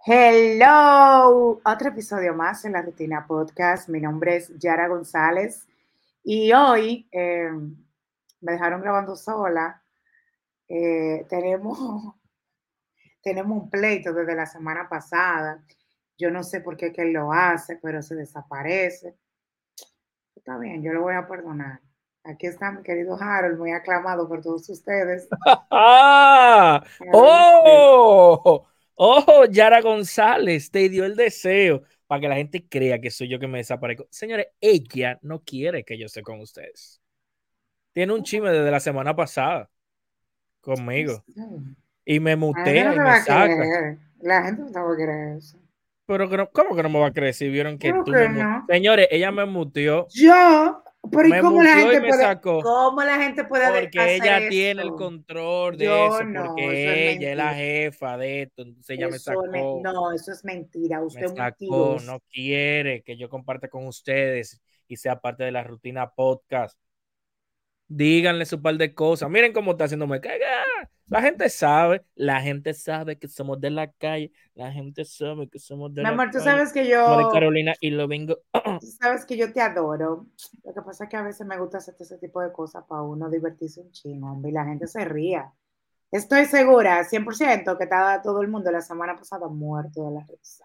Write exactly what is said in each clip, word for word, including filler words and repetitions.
Hello, otro episodio más en la Rutina Podcast. Mi nombre es Yara González y hoy eh, me dejaron grabando sola. Eh, tenemos, tenemos un pleito desde la semana pasada. Yo no sé por qué que él lo hace, pero se desaparece. Está bien, yo lo voy a perdonar. Aquí está mi querido Harold, muy aclamado por todos ustedes. ¡Ah! Harold, sí. ¡Oh! ¡Oh! Yara González te dio el deseo para que la gente crea que soy yo que me desaparezco. Señores, ella no quiere que yo esté con ustedes. Tiene un chisme desde la semana pasada No conmigo sé. y me La gente no mutea y te me va a saca. querer. La gente no te va a querer eso. Pero que no- ¿cómo que no me va a creer si vieron que Claro tú me que muteaste? no. Señores, ella me muteó, Yo, pero ¿y me cómo la muteó y gente me puede, sacó cómo la gente puede de- porque hacer ella tiene el eso? control de Yo eso, no, eso es porque ella es la mentira. jefa de esto, entonces ella me Eso es me- sacó. no, eso es mentira. Me Usted es un sacó, mentiroso. no quiere que yo comparte con ustedes y sea parte de la rutina podcast. Díganle su par de cosas. Miren cómo está haciéndome cagar. La gente sabe, la gente sabe que somos de la calle, la gente sabe que somos de Mi la amor, tú calle, sabes que como de yo, Carolina y lo vengo. tú sabes que yo te adoro. Lo que pasa es que a veces me gusta hacer ese tipo de cosas para uno divertirse un chingo, hombre, y la gente se ría. Estoy segura, cien por ciento, que estaba todo el mundo la semana pasada muerto de la risa.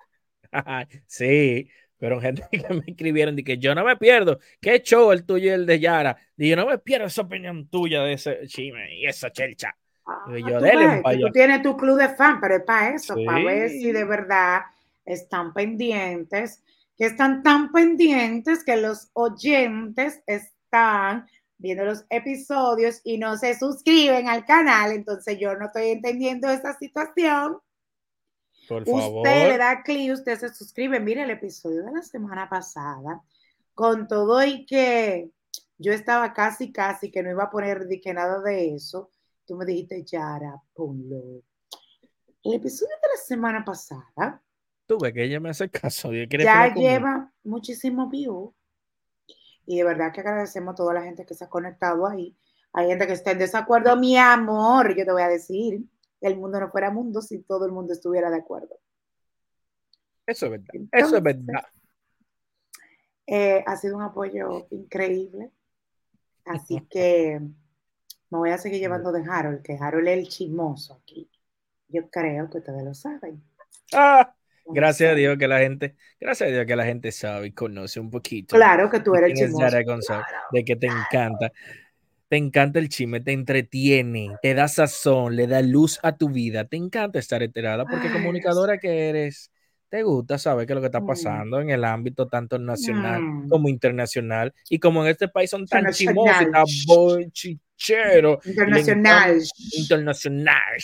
Sí, pero gente que me escribieron de que yo no me pierdo. ¿Qué show el tuyo y el de Yara? Y yo no me pierdo esa opinión tuya de ese chisme y esa chelcha. Y Ah, yo, tú dele un ves que tú payaso. tienes tu club de fan, pero es para eso, para ver si de Sí. verdad están pendientes, que están tan pendientes que los oyentes están viendo los episodios y no se suscriben al canal. Entonces yo no estoy entendiendo esa situación. Por Usted le favor. da clic, usted se suscribe. Mire el episodio de la semana pasada, con todo y que yo estaba casi, casi que no iba a poner de que nada de eso. Tú me dijiste, Yara, ponlo. El episodio de la semana pasada Tú ves que ella me hace caso y él quiere pelear ya conmigo. lleva muchísimo view y de verdad que agradecemos a toda la gente que se ha conectado ahí. Hay gente que está en desacuerdo, mi amor, yo te voy a decir, el mundo no fuera mundo si todo el mundo estuviera de acuerdo. Eso es verdad. Eso es verdad. Entonces, eh, ha sido un apoyo increíble, así que me voy a seguir llevando de Harold, que Harold es el chismoso aquí. Yo creo que ustedes lo saben. Ah, gracias a Entonces, Dios que la gente, gracias a Dios que la gente sabe y conoce un poquito claro que tú de eres el quién es chismoso. Yara González, Claro, de que te claro. encanta. Te encanta el chisme, te entretiene, te da sazón, le da luz a tu vida. Te encanta estar enterada porque Ay, Dios comunicadora que eres, te gusta saber qué es lo que está mío. pasando en el ámbito tanto nacional Mm, como internacional. Y como en este país son tan chismosos y internacional. tan bochicheros y le Internacional. encanta internacional.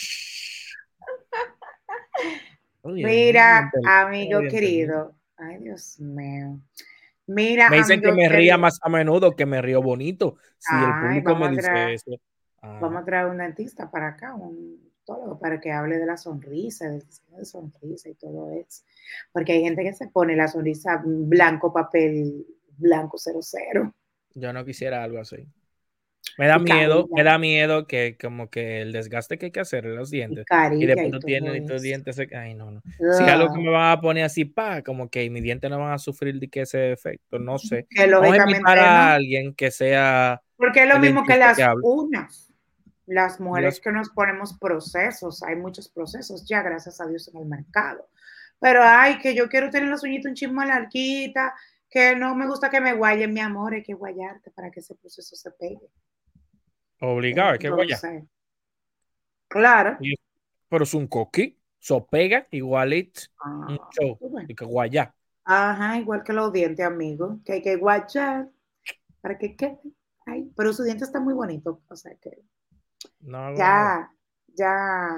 Oye, muy Mira, bien, muy amigo bien entendido. querido. Ay, Dios mío. Mira, Me dicen que amigo me ría querido. más a menudo, que me río bonito. Si el Ay, público me vamos a dice traer, eso. Ah, vamos a traer un dentista para acá, un todo para que hable de la sonrisa, del diseño de sonrisa y todo eso. Porque hay gente que se pone la sonrisa blanco, papel blanco cero cero yo no quisiera algo así. Me da y miedo, me carilla, da miedo que como que el desgaste que hay que hacer en los y dientes y carilla después y tú todo tienes y tus eso. dientes se... Ay, no, no. Si es algo que Ugh. me van a poner así, pa, como que mis dientes no van a sufrir de que ese efecto, no sé. Que Vamos a invitar lógicamente a no, alguien que sea porque es lo el mismo que dentista que las hable. uñas. Las mujeres Las- que nos ponemos procesos, hay muchos procesos ya, gracias a Dios, en el mercado. Pero ay, que yo quiero tener las uñitas un chismo larguita, que no me gusta que me guayen, mi amor, hay que guayarte para que ese proceso se pegue. Obligado, es que guaya. Entonces, claro. Y- Pero es un coquí, so pega igualito, un Ah, show, pues bueno. y que guaya. Ajá, igual que los dientes, amigo, que hay que guayar para que quede. Ay, pero su diente está muy bonito, o sea que No hago nada. ya, ya,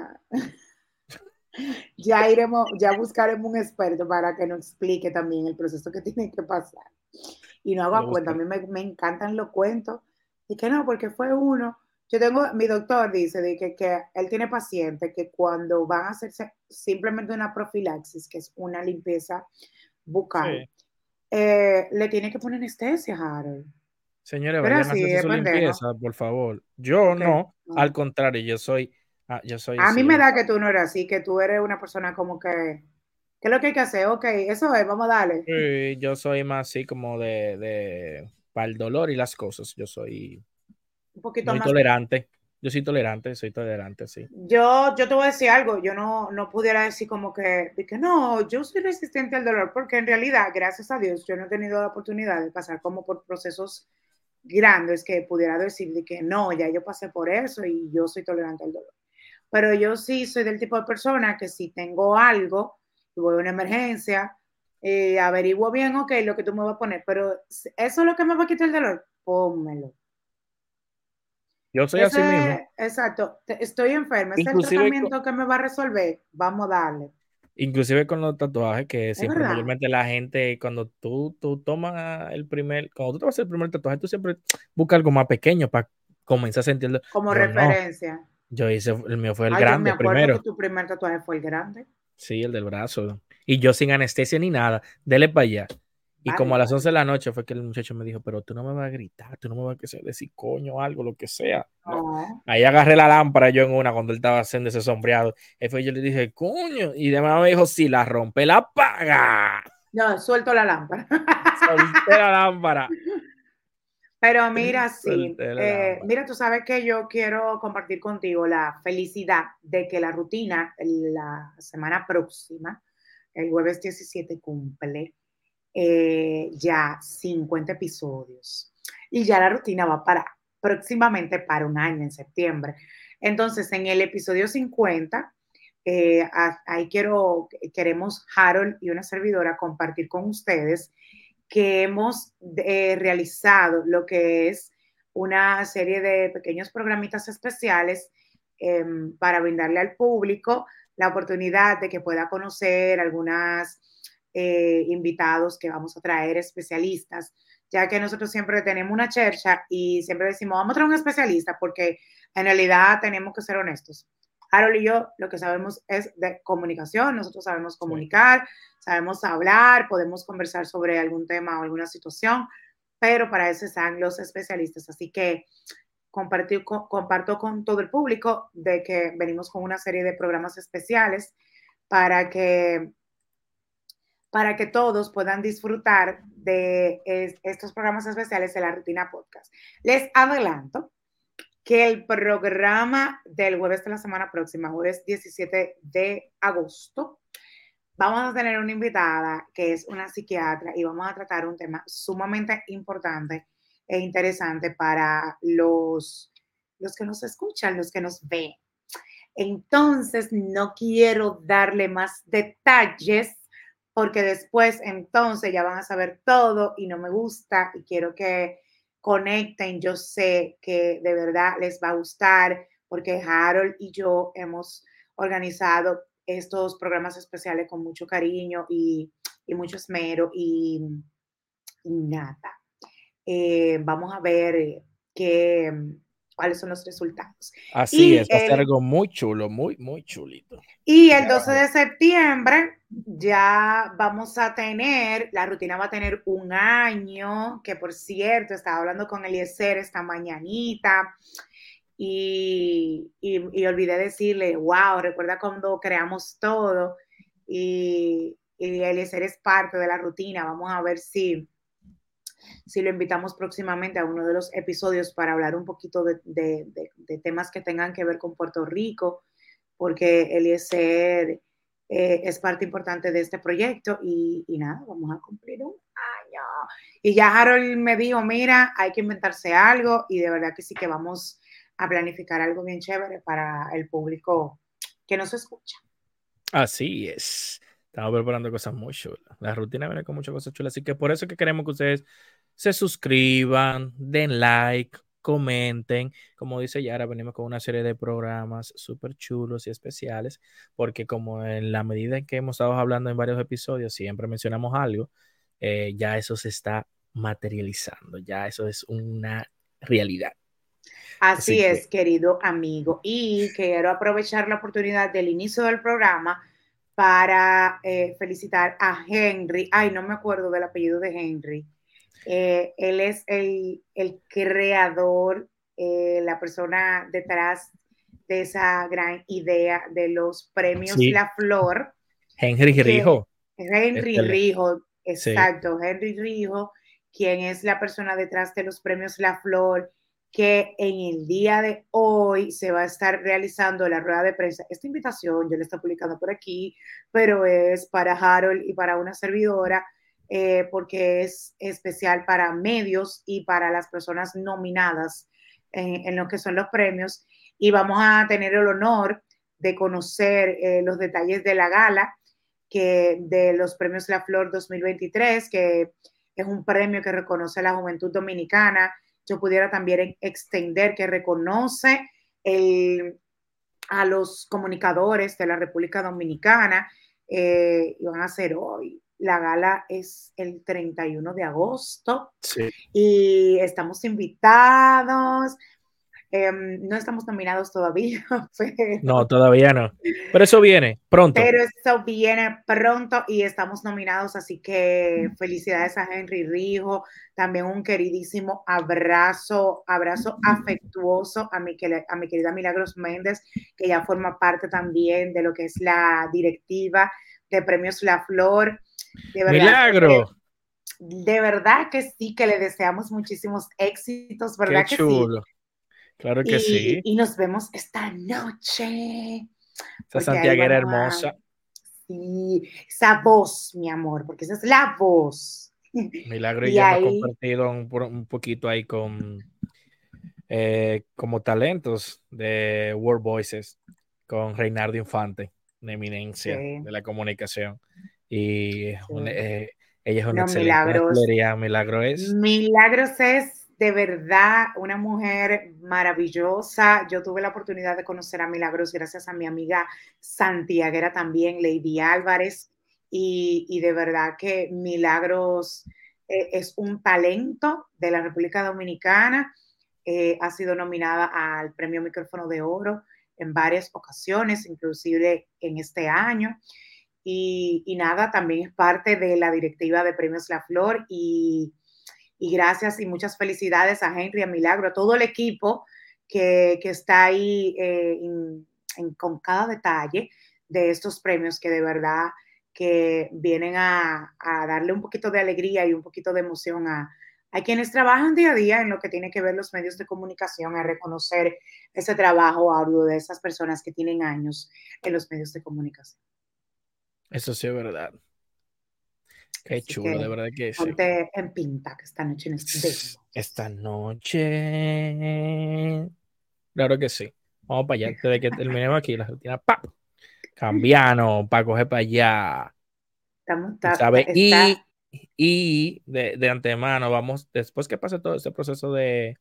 ya iremos, ya buscaremos un experto para que nos explique también el proceso que tiene que pasar. Y no Lo hago cuenta, a buscaré. mí me, me encantan los cuentos. Y que no, porque fue uno. Yo tengo, mi doctor dice de que, que él tiene pacientes que cuando van a hacerse simplemente una profilaxis, que es una limpieza bucal, Sí. eh, le tiene que poner anestesia, Harold. Señores, Pero vayan a así, hacerse de su pendejo. limpieza, por favor. Yo Porque no, al no. contrario, yo soy, ah, yo soy A mí así. me Yo, da que tú no eres así, que tú eres una persona como que ¿Qué es lo que hay que hacer? Ok, eso es, vamos a darle. Sí, yo soy más así como de, de para el dolor y las cosas. Yo soy Un poquito muy más. tolerante. Yo soy tolerante, soy tolerante, sí. Yo, yo te voy a decir algo, yo no, no pudiera decir como que, de que no, yo soy resistente al dolor, porque en realidad, gracias a Dios, yo no he tenido la oportunidad de pasar como por procesos grandes que pudiera decir de que no, ya yo pasé por eso y yo soy tolerante al dolor. Pero yo sí soy del tipo de persona que si tengo algo y voy a una emergencia, eh, averiguo bien, ok, lo que tú me vas a poner, pero eso es lo que me va a quitar el dolor, pónmelo. Yo soy así mismo. Ese, exacto, estoy enferma, ese es el Inclusive, co- tratamiento que me va a resolver, vamos a darle. inclusive con los tatuajes, que Es siempre verdad, mayormente la gente, cuando tú, tú tomas el primer, cuando tú te vas a hacer el primer tatuaje, tú siempre buscas algo más pequeño para comenzar a sentirlo. como Yo no, referencia. yo hice, el mío fue el Ah, yo me grande acuerdo que primero. tu primer tatuaje fue el grande. Sí, el del brazo. Y yo sin anestesia ni nada, dele para allá. Y como a las once Bárbaro. de la noche fue que el muchacho me dijo, pero tú no me vas a gritar, tú no me vas a decir coño, algo, lo que sea. No. No, Ahí agarré la lámpara yo en una cuando él estaba haciendo ese sombreado. Ahí fue yo le dije, coño. Y además me dijo, si la rompe, la paga. no, suelto la lámpara. Solté la lámpara. Pero mira, sí, Solté la eh, lámpara. mira, tú sabes que yo quiero compartir contigo la felicidad de que la rutina la semana próxima, el jueves diecisiete, cumple eh, ya cincuenta episodios. Y ya la rutina va para próximamente para un año, en septiembre. Entonces, en el episodio cincuenta, eh, ahí quiero, queremos Harold y una servidora compartir con ustedes que hemos eh, realizado lo que es una serie de pequeños programitas especiales eh, para brindarle al público la oportunidad de que pueda conocer algunas eh, invitados que vamos a traer, especialistas, ya que nosotros siempre tenemos una chercha y siempre decimos, vamos a traer un especialista, porque en realidad tenemos que ser honestos. Harold y yo lo que sabemos es de comunicación, nosotros sabemos Sí. comunicar, sabemos hablar, podemos conversar sobre algún tema o alguna situación, pero para eso están los especialistas. Así que compartir, comparto con todo el público de que venimos con una serie de programas especiales para que para que todos puedan disfrutar de estos programas especiales de la Rutina Podcast. Les adelanto que el programa del jueves de la semana próxima, jueves diecisiete de agosto, vamos a tener una invitada que es una psiquiatra y vamos a tratar un tema sumamente importante e interesante para los, los que nos escuchan, los que nos ven. Entonces, no quiero darle más detalles porque después entonces ya van a saber todo y no me gusta y quiero que conecten. Yo sé que de verdad les va a gustar porque Harold y yo hemos organizado estos programas especiales con mucho cariño y, y mucho esmero y, y nada. Eh, vamos a ver qué, cuáles son los resultados. Así Y es, va a ser el algo muy chulo, muy, muy chulito. Y el Ya va doce a ver. de septiembre ya vamos a tener, la rutina va a tener un año, que por cierto, estaba hablando con Eliezer esta mañanita y, y, y olvidé decirle, wow, recuerda cuando creamos todo y, y Eliezer es parte de la rutina, vamos a ver si, si lo invitamos próximamente a uno de los episodios para hablar un poquito de, de, de, de temas que tengan que ver con Puerto Rico, porque Eliezer eh, es parte importante de este proyecto y, y, nada, vamos a cumplir un año. Y ya Harold me dijo, mira, hay que inventarse algo y de verdad que sí que vamos a planificar algo bien chévere para el público que nos escucha. Así es. Estamos preparando cosas muy chulas. La rutina viene con muchas cosas chulas. Así que por eso es que queremos que ustedes se suscriban, den like, comenten. Como dice Yara, venimos con una serie de programas súper chulos y especiales. Porque como en la medida en que hemos estado hablando en varios episodios, siempre mencionamos algo, eh, ya eso se está materializando. Ya eso es una realidad. Así Así es, que querido amigo. Y quiero aprovechar la oportunidad del inicio del programa para eh, felicitar a Henry. Ay, no me acuerdo del apellido de Henry. Eh, él es el, el creador, eh, la persona detrás de esa gran idea de los premios sí, La Flor, Henry que Rijo. Henry Excelente. Rijo, Sí, exacto, Henry Rijo, quien es la persona detrás de los premios La Flor, que en el día de hoy se va a estar realizando la rueda de prensa. Esta invitación yo la estoy publicando por aquí, pero es para Harold y para una servidora, eh, porque es especial para medios y para las personas nominadas en, en lo que son los premios. Y vamos a tener el honor de conocer eh, los detalles de la gala que de los premios La Flor dos mil veintitrés, que es un premio que reconoce a la juventud dominicana. Yo pudiera también extender que reconoce el, a los comunicadores de la República Dominicana, eh, y van a ser hoy. La gala es el treinta y uno de agosto sí. y estamos invitados. Eh, no estamos nominados todavía, No, pero todavía no. Pero eso viene pronto. pero eso viene pronto y estamos nominados, así que felicidades a Henry Rijo, también un queridísimo abrazo, abrazo afectuoso a mi, a mi querida Milagros Méndez, que ya forma parte también de lo que es la directiva de Premios La Flor. De verdad que, Milagro. de verdad que sí, que le deseamos muchísimos éxitos, Qué ¿verdad que sí? chulo. Claro que Y, sí. y nos vemos esta noche, Esa porque ahí santiaguera vamos a... hermosa. Sí, esa voz, mi amor, porque esa es la voz. Milagro y Y yo hemos ahí, compartido un, un poquito ahí con eh, como talentos de World Voices con Reinardo Infante, una eminencia sí, de la comunicación. Y es sí. un, eh, ella es una No, excelente, una Milagros. chulería. Milagro es. Milagros es de verdad una mujer maravillosa. Yo tuve la oportunidad de conocer a Milagros gracias a mi amiga santiaguera también, Lady Álvarez, y, y de verdad que Milagros eh, es un talento de la República Dominicana. Eh, ha sido nominada al Premio Micrófono de Oro en varias ocasiones, inclusive en este año. Y, y nada, también es parte de la directiva de Premios La Flor y y gracias y muchas felicidades a Henry, a Milagro, a todo el equipo que, que está ahí eh, en, en, con cada detalle de estos premios que de verdad que vienen a, a, darle un poquito de alegría y un poquito de emoción a, a quienes trabajan día a día en lo que tiene que ver los medios de comunicación, a reconocer ese trabajo arduo de esas personas que tienen años en los medios de comunicación. Eso sí es verdad. Qué Así chulo, de que verdad que sí. ponte en pinta que esta noche nos Esta vemos. noche. Claro que sí. Vamos para allá. Desde que terminemos aquí la rutina. ¡Pap! Cambiano, para coger para allá. Estamos, Tú está, sabes. está Y, y de, de antemano, vamos, después que pase todo este proceso de,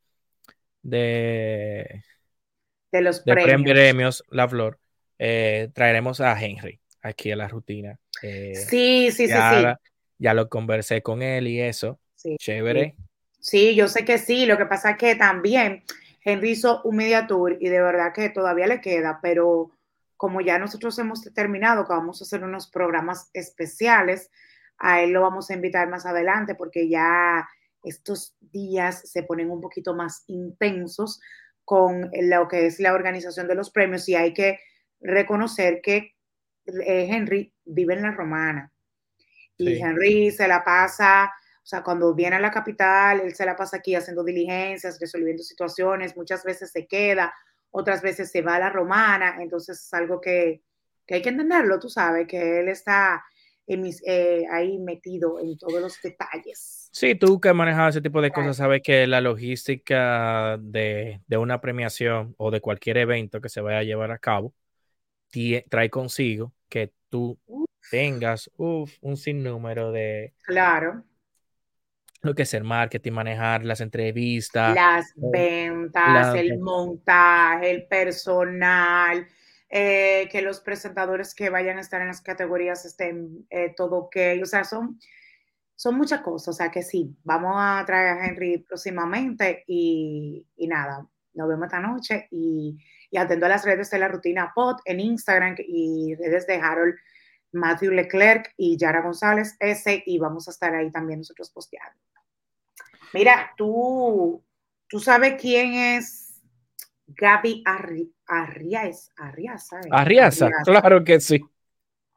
de, de los de premios. premios, La Flor, eh, traeremos a Henry aquí a la rutina. Eh, Sí, sí, sí, sí, ya, ya lo conversé con él y eso. sí, sí. Chévere. Sí, yo sé que sí. Lo que pasa es que también Henry hizo un media tour y de verdad que todavía le queda, pero como ya nosotros hemos determinado que vamos a hacer unos programas especiales, a él lo vamos a invitar más adelante porque ya estos días se ponen un poquito más intensos con lo que es la organización de los premios y hay que reconocer que eh, Henry vive en la Romana. Y Sí. Henry se la pasa, o sea, cuando viene a la capital, él se la pasa aquí haciendo diligencias, resolviendo situaciones, muchas veces se queda, otras veces se va a la romana, entonces es algo que, que hay que entenderlo, tú sabes, que él está en mis, eh, ahí metido en todos los detalles. Sí, tú que has manejado ese tipo de cosas, sabes que la logística de, de una premiación o de cualquier evento que se vaya a llevar a cabo tie- trae consigo que tú tengas uf, un sinnúmero de Claro, lo que es el marketing, manejar las entrevistas, las eh, ventas, la- el montaje, el personal, eh, que los presentadores que vayan a estar en las categorías estén eh, todo ok, o sea, son, son muchas cosas, o sea que sí, vamos a traer a Henry próximamente y, y nada, nos vemos esta noche y, y atendo a las redes de la rutina pod en Instagram y redes de Harold Matthew Leclerc y Yara González S y vamos a estar ahí también nosotros posteando. Mira, tú, tú sabes quién es Gaby Arri, Arrias, Arrias, ¿sabes? Arriaza, Arrias. claro que sí.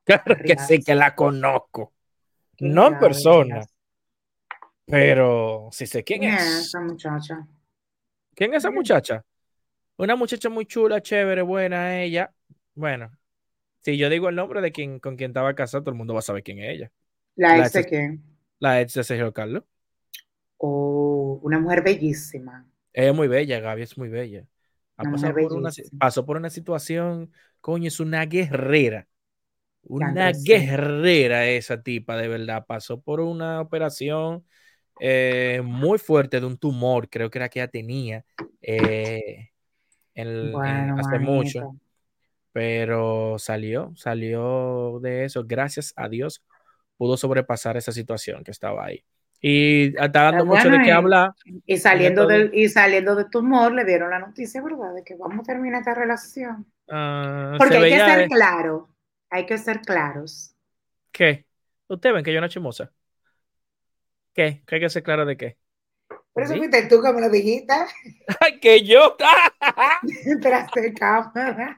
Claro que sí Rayas. que la conozco. Qué No en persona, rayas. pero sí sé quién ¿Quién es es. esa muchacha? ¿Quién es esa ¿Quién es? muchacha? Una muchacha muy chula, chévere, buena ella. Bueno, si yo digo el nombre de quien con quien estaba casado, todo el mundo va a saber quién es ella. ¿La La ex ex, de quién? la ex de Sergio Carlos. Oh, una mujer bellísima. Ella es muy bella, Gaby es muy bella. Ha Una mujer pasado por una, si- bellísima. pasó por una situación, coño, es una guerrera. Ya Una entre sí. guerrera esa tipa, de verdad. Pasó por una operación eh, muy fuerte de un tumor, creo que era que ella tenía eh, en- en- Bueno, hace mucho, manito. pero salió, salió de eso. Gracias a Dios pudo sobrepasar esa situación que estaba ahí. Y está Eh, dando mucho de bueno, qué y, hablar y en saliendo estos días. del, y saliendo de tumor, le dieron la noticia, ¿verdad? De que vamos a terminar esta relación. Ah, Porque se hay que veía ser eh, claro, hay que ser claros. que, ustedes ven que yo no chimosa. ¿Qué? ¿Qué hay que ser claro de qué? Por eso ¿Sí? fuiste tú que me lo dijiste, ¡Ay, que yo! tras de cámara.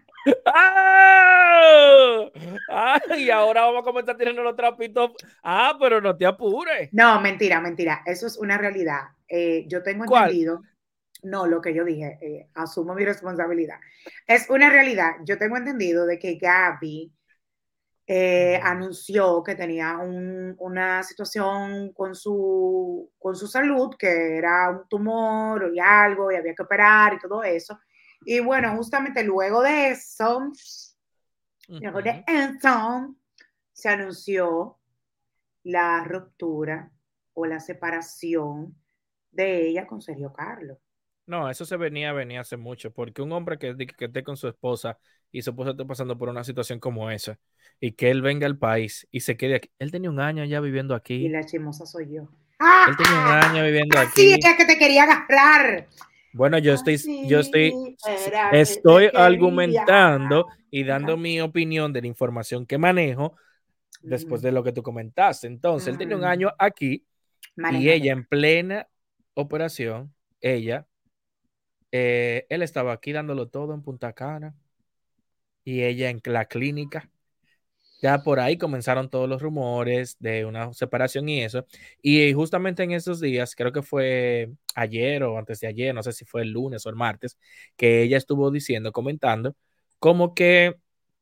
¡Ah! ¡Ah! Y ahora vamos a comenzar tirando los trapitos. Ah, pero no te apures. No, mentira, mentira. Eso es una realidad. Eh, yo tengo ¿Cuál? entendido, no, lo que yo dije, eh, asumo mi responsabilidad. Es una realidad. Yo tengo entendido de que Gaby eh, Ujú. anunció que tenía un, una situación con su, con su salud, que era un tumor y algo, y había que operar y todo eso. Y bueno, justamente luego de eso, luego de Ujú. eso, se anunció la ruptura o la separación de ella con Sergio Carlos. No, eso se venía, venía hace mucho, porque un hombre que, que esté con su esposa y su esposa esté pasando por una situación como esa, y que él venga al país y se quede aquí. Él tenía un año ya viviendo Y aquí. la chismosa soy yo. ¡Ah! Él tenía un año viviendo Así aquí. era que te quería agarrar. Bueno, yo estoy, yo estoy, Así era que te estoy quería. argumentando y dando mi opinión de la información que manejo después Mm, de lo que tú comentaste. Entonces, él tenía un mm, año aquí y ella manejador. en plena operación, ella, eh, él estaba aquí dándolo todo en Punta Cana y ella en la clínica. Ya por ahí comenzaron todos los rumores de una separación y eso. Y justamente en esos días, creo que fue ayer o antes de ayer, no sé si fue el lunes o el martes, que ella estuvo diciendo, comentando, como que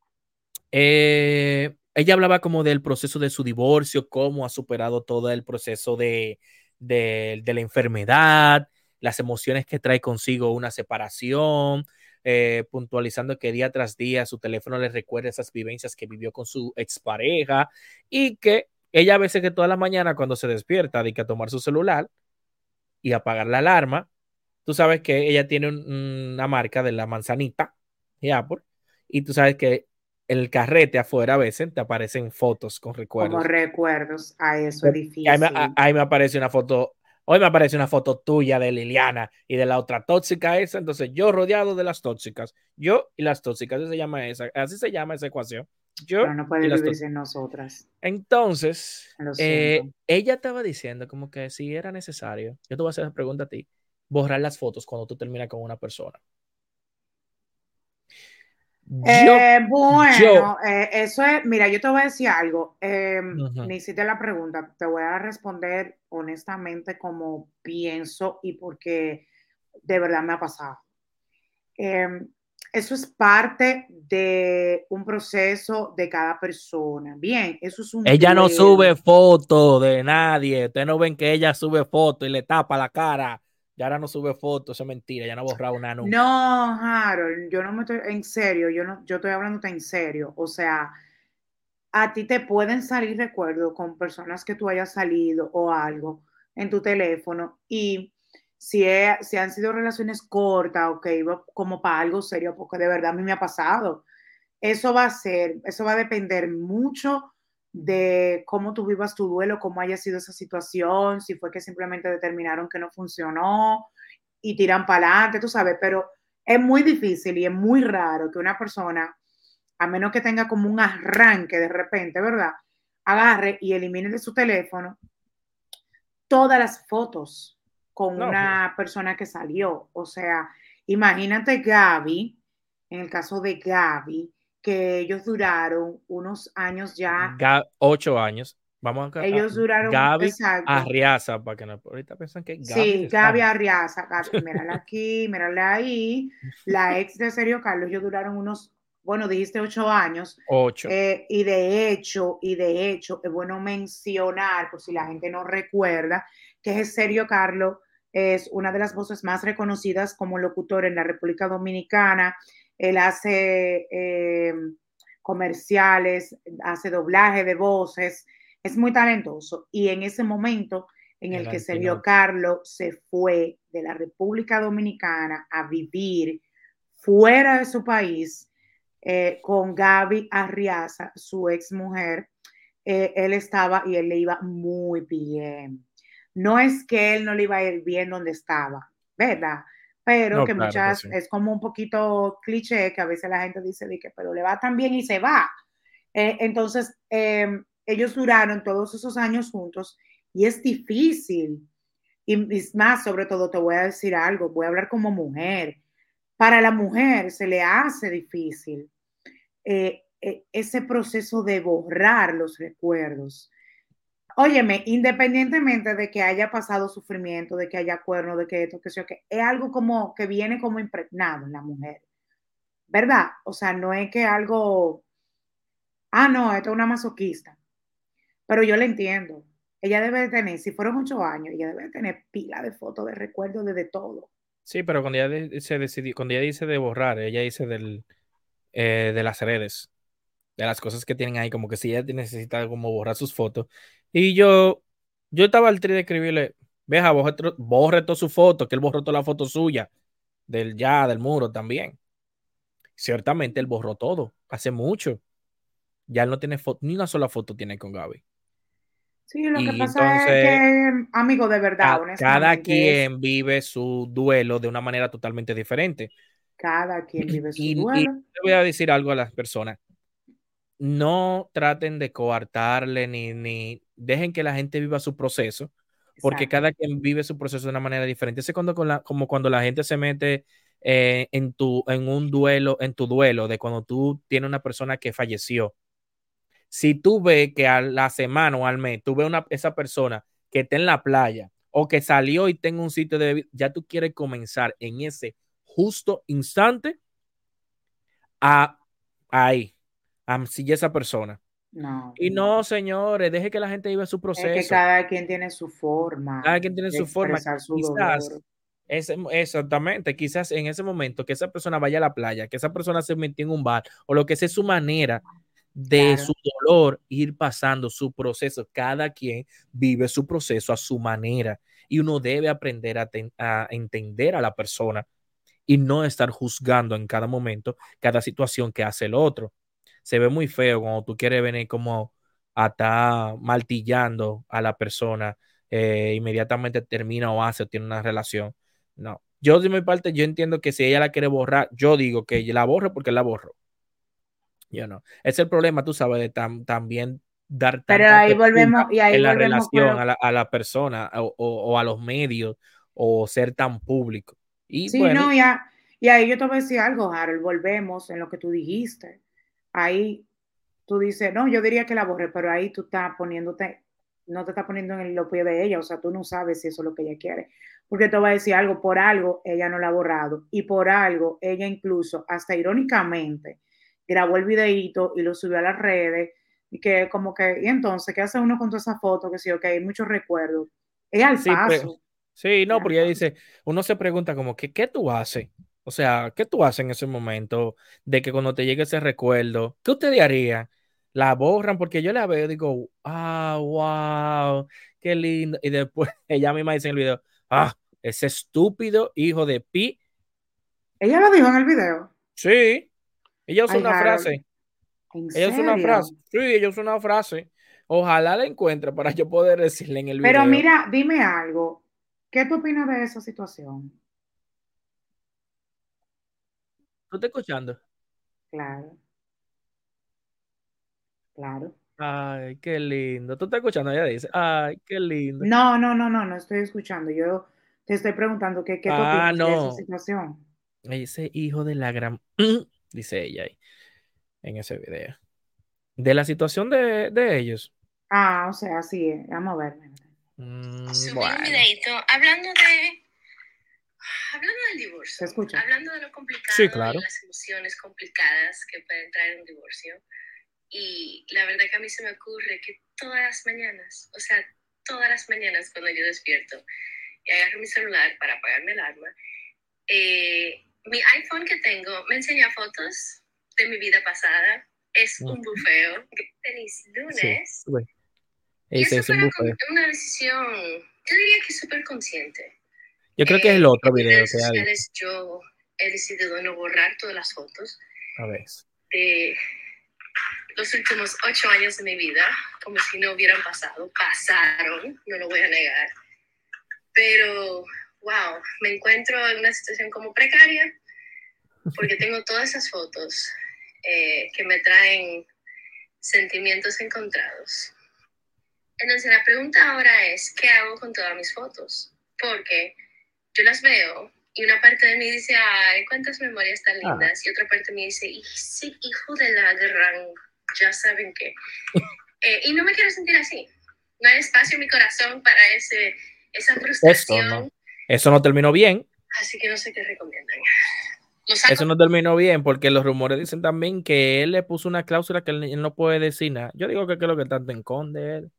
eh, ella hablaba como del proceso de su divorcio, cómo ha superado todo el proceso de, de, de la enfermedad, las emociones que trae consigo una separación, eh, puntualizando que día tras día su teléfono le recuerda esas vivencias que vivió con su expareja y que ella a veces que toda la mañana cuando se despierta, de que a tomar su celular y apagar la alarma, tú sabes que ella tiene un- una marca de la manzanita de Apple y tú sabes que el carrete afuera a veces te aparecen fotos con Como recuerdos. recuerdos a eso es Ahí me, a- difícil. ahí me aparece una foto, hoy me aparece una foto tuya de Liliana y de la otra tóxica esa, entonces yo rodeado de las tóxicas, yo y las tóxicas, así se llama esa, así se llama esa ecuación, Pero yo no y puede las vivir tóxicas. sin nosotras. Entonces, Lo eh, siento. ella estaba diciendo como que si era necesario, yo te voy a hacer la pregunta a ti, borrar las fotos cuando tú terminas con una persona. Yo, Eh, yo, bueno, eh, eso es, mira, yo te voy a decir algo. Eh, ujú. me hiciste la pregunta, te voy a responder honestamente como pienso y porque de verdad me ha pasado. Eh, Eso es parte de un proceso de cada persona. Bien, eso es un Ella no duelo. sube foto de nadie. Ustedes no ven que ella sube foto y le tapa la cara. Y ahora no sube foto, eso es mentira. Ya no ha borrado una nunca. No, Harold, yo no me estoy, en serio, yo no, yo estoy hablando en serio. O sea, a ti te pueden salir recuerdos con personas que tú hayas salido o algo en tu teléfono y si, he- si han sido relaciones cortas o que iba como para algo serio, porque de verdad a mí me ha pasado. Eso va a ser, eso va a depender mucho de cómo tú vivas tu duelo, cómo haya sido esa situación, si fue que simplemente determinaron que no funcionó y tiran para adelante, tú sabes, pero es muy difícil y es muy raro que una persona, a menos que tenga como un arranque de repente, ¿verdad? Agarre y elimine de su teléfono todas las fotos con No, una persona que salió. O sea, imagínate Gaby, en el caso de Gaby, que ellos duraron unos años ya. Ga- ocho años. Vamos a, a- Ellos duraron, Gaby exacto. Arriaza, para que no, ahorita piensan que es Gaby Sí, de Gaby Sara. Arriaza, Gaby, mírala aquí, mírala ahí. La ex de Sergio Carlos, ellos duraron unos, bueno, dijiste ocho años. Ocho. Eh, y de hecho, y de hecho, es bueno mencionar, por si la gente no recuerda, que Sergio Carlos es una de las voces más reconocidas como locutor en la República Dominicana. Él hace eh, comerciales, hace doblaje de voces, es muy talentoso. Y en ese momento en el El que Sergio antinote. Carlos se fue de la República Dominicana a vivir fuera de su país eh, con Gaby Arriaza, su ex mujer, eh, él estaba y él le iba muy bien. No es que él no le iba a ir bien donde estaba, ¿verdad? Pero No, que claro que muchas, sí. es como un poquito cliché que a veces la gente dice, de que, pero le va tan bien y se va. Eh, entonces, eh, ellos duraron todos esos años juntos y es difícil. Y es más, sobre todo, te voy a decir algo, voy a hablar como mujer. Para la mujer se le hace difícil eh, eh, ese proceso de borrar los recuerdos. Óyeme, independientemente de que haya pasado sufrimiento, de que haya cuerno, de que esto, que sé que es algo como que viene como impregnado en la mujer, ¿verdad? O sea, no es que algo, ah, no, esto es una masoquista, pero yo le entiendo. Ella debe de tener, si fueron ocho años, ella debe de tener pila de fotos, de recuerdos, de, de todo. Sí, pero cuando ella de- se decidió, cuando ella dice de borrar, ella dice del, eh, de las redes, de las cosas que tienen ahí, como que si ella necesita como borrar sus fotos. Y yo, yo estaba al tri de escribirle, veja, borre, tro- borre toda su foto, que él borró toda la foto suya, del ya, del muro también. Ciertamente él borró todo, hace mucho. Ya él no tiene foto, ni una sola foto tiene con Gaby. Sí, lo que Y pasa es entonces, que, amigo, de verdad, ca- cada honestamente, es quien vive su duelo de una manera totalmente diferente. cada quien vive su Y, y duelo. le voy a decir algo a las personas. No traten de coartarle ni, ni dejen que la gente viva su proceso, porque Exacto. cada quien vive su proceso de una manera diferente. Es cuando con la, como cuando la gente se mete eh, en tu, en un duelo, en tu duelo, de cuando tú tienes una persona que falleció. Si tú ves que a la semana o al mes, tú ves una, esa persona que está en la playa o que salió y tenga un sitio de bebida, ya tú quieres comenzar en ese justo instante a ahí, a si esa persona. No, Y no, señores, deje que la gente viva su es que proceso. cada quien tiene su forma Cada quien tiene de su forma. expresar su Quizás, dolor. ese, exactamente, quizás en ese momento que esa persona vaya a la playa, que esa persona se metió en un bar, o lo que sea su manera de Claro, su dolor ir pasando su proceso. Cada quien vive su proceso a su manera y uno debe aprender a, ten, a entender a la persona y no estar juzgando en cada momento, cada situación que hace el otro. Se ve muy feo cuando tú quieres venir como a estar martillando a la persona, eh, inmediatamente termina o hace o tiene una relación. No. Yo de mi parte, yo entiendo que si ella la quiere borrar, yo digo que la borre porque la borro. Yo no. Es el problema, tú sabes, de tam, también dar pero tanta ahí apertura volvemos, y ahí en la volvemos con relación lo, a la, a la persona o, o, o, a los medios o ser tan público. Y sí, bueno, no, ya, y ahí yo te voy a decir algo, Harold, volvemos en lo que tú dijiste. Ahí tú dices, no, yo diría que la borré, pero ahí tú estás poniéndote, no te estás poniendo en el pie de ella, o sea, tú no sabes si eso es lo que ella quiere. Porque te voy a decir algo, por algo ella no la ha borrado, y por algo ella incluso, hasta irónicamente, grabó el videíto y lo subió a las redes, y que como que, y entonces, ¿qué hace uno con toda esa foto? Que sí, ok, hay muchos recuerdos. Es al sí, pero, paso, sí, es no, al porque ella paso. dice, uno se pregunta como que, ¿qué tú haces? O sea, ¿qué tú haces en ese momento de que cuando te llegue ese recuerdo, ¿qué usted haría? La borran porque yo la veo y digo, ah, wow, qué lindo. Y después ella misma dice en el video, ah, ese estúpido hijo de pi. Ella lo dijo en el video. Sí, ella usa Ay, una Harold, frase, ¿en ella usa una serio? frase, sí, ella usa una frase. Ojalá la encuentre para yo poder decirle en el Pero video. mira, dime algo. ¿Qué tú opinas de esa situación? ¿Tú estás escuchando? Claro, claro. Ay, qué lindo. ¿Tú estás escuchando? Ella dice, ay, qué lindo. No, no, no, no, no estoy escuchando. Yo te estoy preguntando que, qué tú Ah, opinas de esa no. situación. Ese hijo de la gran... dice ella ahí. en ese video. De la situación de, de ellos. Ah, o sea, sí, es. Vamos a ver. Mm, Subí un bueno. videito hablando de hablando del divorcio, ¿Se escucha? hablando de lo complicado Sí, claro. y las emociones complicadas que pueden traer un divorcio. Y la verdad que a mí se me ocurre que todas las mañanas, o sea, todas las mañanas cuando yo despierto y agarro mi celular para apagar mi alarma, eh, mi iPhone que tengo me enseña fotos de mi vida pasada. Es un bufeo. Feliz lunes. Sí, güey. Y Ese eso es fue un una, bufeo. una decisión, yo diría que súper consciente. Yo creo que es Eh, el otro en mis video redes que ha dicho. sociales yo he decidido no borrar todas las fotos A ver. de los últimos ocho años de mi vida, como si no hubieran pasado. Pasaron, no lo voy a negar. Pero, wow, me encuentro en una situación como precaria porque tengo todas esas fotos eh, que me traen sentimientos encontrados. Entonces la pregunta ahora es, ¿qué hago con todas mis fotos? Porque yo las veo y una parte de mí dice, ay, cuántas memorias tan lindas. Ah. Y otra parte de mí dice, sí, hijo de la gran, ya saben qué. eh, y no me quiero sentir así. No hay espacio en mi corazón para ese, esa frustración. Eso no, eso no terminó bien. Así que no sé qué recomiendan. Eso no terminó bien porque los rumores dicen también que él le puso una cláusula que él no puede decir nada. Yo digo que, que es lo que tanto esconde él.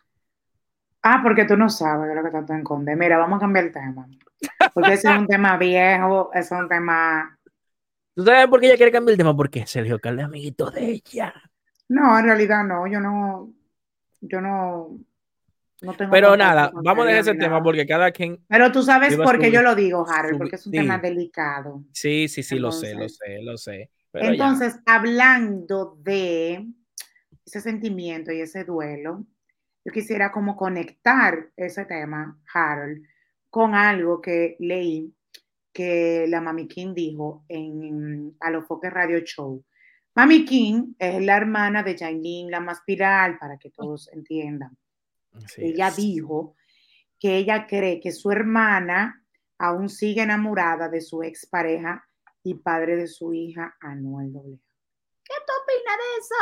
Ah, porque tú no sabes lo que tanto esconde. Mira, vamos a cambiar el tema. Porque ese es un tema viejo, ese es un tema... ¿Tú sabes por qué ella quiere cambiar el tema? Porque Sergio Carlos es amiguito de ella. No, en realidad no, yo no, yo no, no tengo Pero contacto nada, con vamos a dejar Sergio ese ni tema nada. porque cada quien... Pero tú sabes viva por qué su- yo lo digo, Harold, su- porque es un sí, tema delicado. sí, sí, sí, Entonces, lo sé, lo sé, lo sé. Pero ya. entonces, hablando de ese sentimiento y ese duelo, yo quisiera como conectar ese tema, Harold, con algo que leí que la Mami King dijo en Alofoque Radio Show. Mami King es la hermana de Jailin la Maspiral, para que todos entiendan. Así Ella es. dijo que ella cree que su hermana aún sigue enamorada de su expareja y padre de su hija, Anuel Doble. ¿Qué tú opinas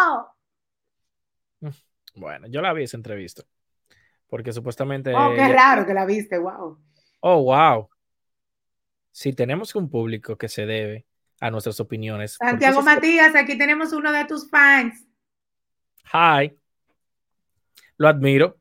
de eso? Bueno, yo la vi esa entrevista. Porque supuestamente... Oh, qué ella... raro que la viste, wow. Oh, wow. Si tenemos un público que se debe a nuestras opiniones. Santiago Matías, aquí tenemos uno de tus fans. Hi. Lo admiro.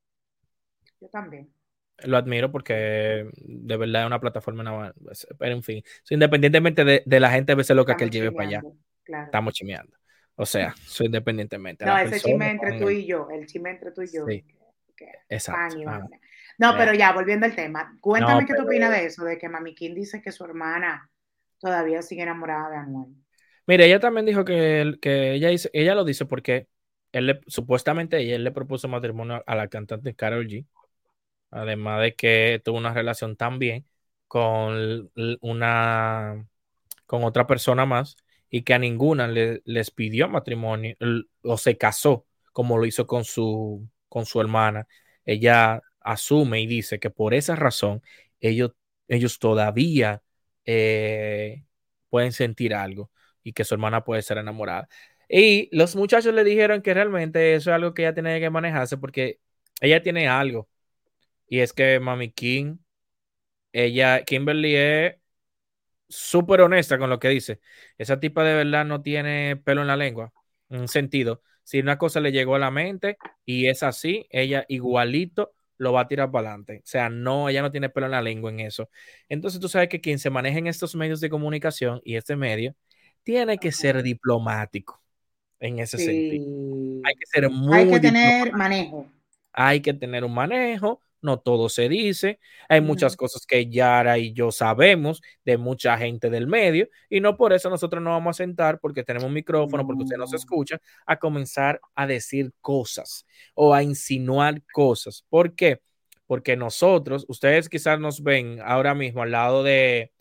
Yo también. Lo admiro porque de verdad es una plataforma, pero en fin, so, independientemente de, de la gente a veces loca que él lleve para allá, claro. Estamos chimeando. O sea, so, independientemente. No, la ese chisme entre tú el... y yo, el chisme entre tú y yo. Sí, que, que exacto. Y ah, no, pero ya, volviendo al tema, cuéntame no, qué pero... tú opinas de eso, de que Mami King dice que su hermana todavía sigue enamorada de Anuel. Mire, ella también dijo que, que ella, dice, ella lo dice porque él le, supuestamente ella, él le propuso matrimonio a la cantante Karol G. Además de que tuvo una relación también con una con otra persona más y que a ninguna le, les pidió matrimonio o se casó como lo hizo con su, con su hermana. Ella asume y dice que por esa razón ellos, ellos todavía eh, pueden sentir algo y que su hermana puede ser enamorada. Y los muchachos le dijeron que realmente eso es algo que ella tiene que manejarse porque ella tiene algo. Y es que Mami King, ella, Kimberly es súper honesta con lo que dice. Esa tipa de verdad no tiene pelo en la lengua, en un sentido. Si una cosa le llegó a la mente y es así, ella igualito lo va a tirar para adelante. O sea, no, ella no tiene pelo en la lengua en eso. Entonces tú sabes que quien se maneja en estos medios de comunicación y este medio tiene que ser diplomático en ese sí. sentido. Hay que ser muy Hay que tener diplomático. manejo. Hay que tener un manejo, no todo se dice, hay mm. muchas cosas que Yara y yo sabemos de mucha gente del medio y no por eso nosotros nos vamos a sentar porque tenemos un micrófono, porque usted nos escucha, a comenzar a decir cosas o a insinuar cosas. ¿Por qué? Porque nosotros, ustedes quizás nos ven ahora mismo al lado de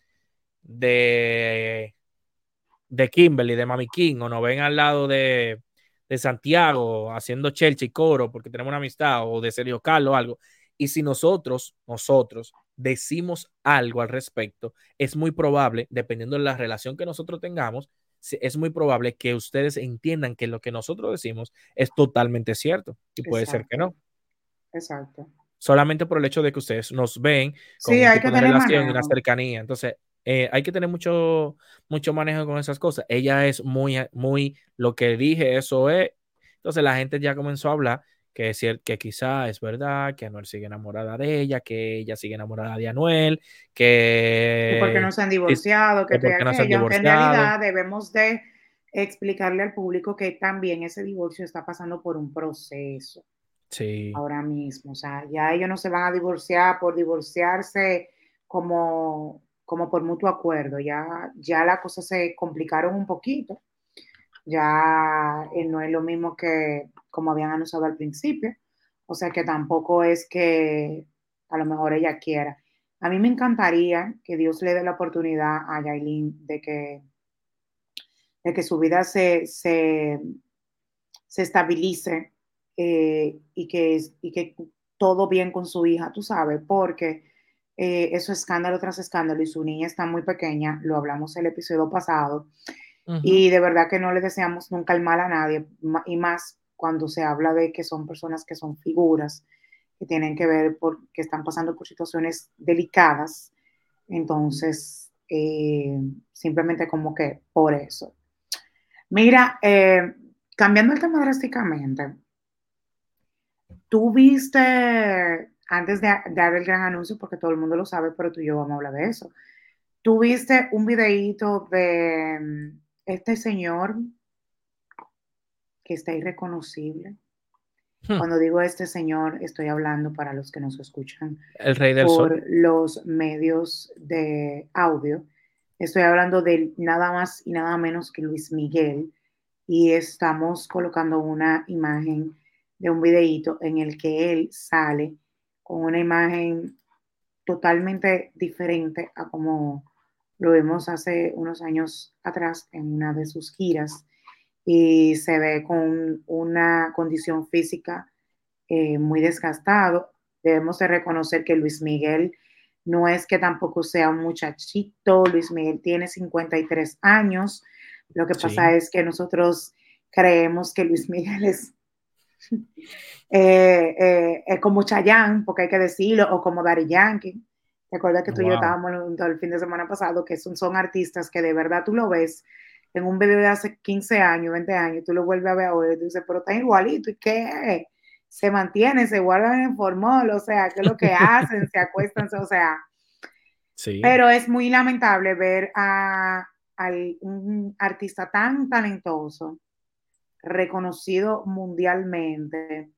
de, de Kimberly, de Mami King, o nos ven al lado de de Santiago haciendo chelcha y coro porque tenemos una amistad, o de Sergio Carlos o algo, y si nosotros, nosotros decimos algo al respecto, es muy probable, dependiendo de la relación que nosotros tengamos, es muy probable que ustedes entiendan que lo que nosotros decimos es totalmente cierto y puede Exacto, ser que no. Exacto. Solamente por el hecho de que ustedes nos ven con Sí, un hay tipo que de tener relación y una manejo. cercanía. Entonces, eh, hay que tener mucho, mucho manejo con esas cosas. Ella es muy, muy, lo que dije, eso es. Entonces la gente ya comenzó a hablar que, es cier- que quizá es verdad, que Anuel sigue enamorada de ella, que ella sigue enamorada de Anuel, Que porque no que, se han sí, divorciado, que que esto y porque no se han aquello, aunque en divorciado. realidad debemos de explicarle al público que también ese divorcio está pasando por un proceso Sí, ahora mismo. O sea, ya ellos no se van a divorciar por divorciarse como, como por mutuo acuerdo. Ya, ya las cosas se complicaron un poquito. Ya eh, no es lo mismo que como habían anunciado al principio. O sea que tampoco es que a lo mejor ella quiera. A mí me encantaría que Dios le dé la oportunidad a Yailin de que, de que su vida se, se, se estabilice eh, y, que, y que todo bien con su hija, tú sabes, porque eh, eso es escándalo tras escándalo y su niña está muy pequeña, lo hablamos el episodio pasado, ujú, y de verdad que no le deseamos nunca el mal a nadie, y más cuando se habla de que son personas que son figuras, que tienen que ver, por, que están pasando por situaciones delicadas, entonces eh, simplemente como que por eso. Mira, eh, cambiando el tema drásticamente, tú viste, antes de dar el gran anuncio, porque todo el mundo lo sabe, pero tú y yo vamos a hablar de eso, tú viste un videíto de mm, este señor que está irreconocible. hmm, Cuando digo este señor, estoy hablando para los que nos escuchan el Rey del Sol. por los medios de audio. Estoy hablando de nada más y nada menos que Luis Miguel y estamos colocando una imagen de un videíto en el que él sale con una imagen totalmente diferente a como lo vimos hace unos años atrás en una de sus giras y se ve con una condición física eh, muy desgastado. Debemos de reconocer que Luis Miguel no es que tampoco sea un muchachito, Luis Miguel tiene cincuenta y tres años, lo que pasa Sí, es que nosotros creemos que Luis Miguel es, eh, eh, es como Chayanne, porque hay que decirlo, o como Daddy Yankee. ¿Te acuerdas que tú y yo wow. estábamos el fin de semana pasado? Que son, son artistas que de verdad tú lo ves en un video de hace quince años, veinte años, tú lo vuelves a ver ahora y tú dices, pero está igualito, ¿y qué? Se mantienen, se guardan en formol, o sea, ¿qué es lo que hacen? Se acuestan, o sea, Sí, pero es muy lamentable ver a, a un artista tan talentoso, reconocido mundialmente,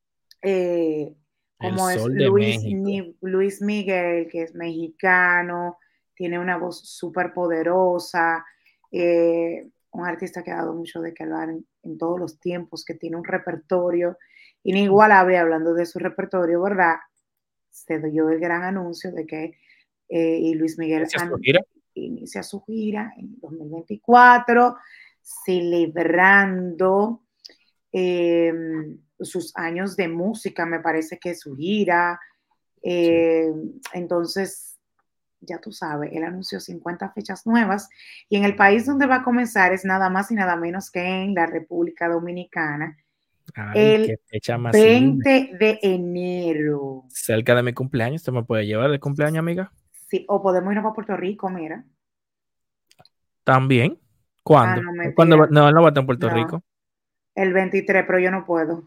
eh, el como es Sol de Luis, México. Luis Miguel, que es mexicano, tiene una voz súper poderosa, eh, un artista que ha dado mucho de qué hablar en, en, todos los tiempos, que tiene un repertorio inigualable, hablando de su repertorio, ¿verdad? Se dio el gran anuncio de que eh, y Luis Miguel ¿Esa es su an, gira? inicia su gira en dos mil veinticuatro, celebrando eh, sus años de música, me parece que su gira. Sí. Eh, entonces, ya tú sabes, él anunció cincuenta fechas nuevas y en el país donde va a comenzar es nada más y nada menos que en la República Dominicana, Ay, qué el fecha más linda. veinte de enero. Cerca de mi cumpleaños, ¿te me puede llevar de cumpleaños, amiga? Sí, o podemos irnos para Puerto Rico, mira. También. Ah, ¿Cuándo? no, ¿Cuándo va- mentira. No, él no va a estar en Puerto No, Rico. el veintitrés, pero yo no puedo.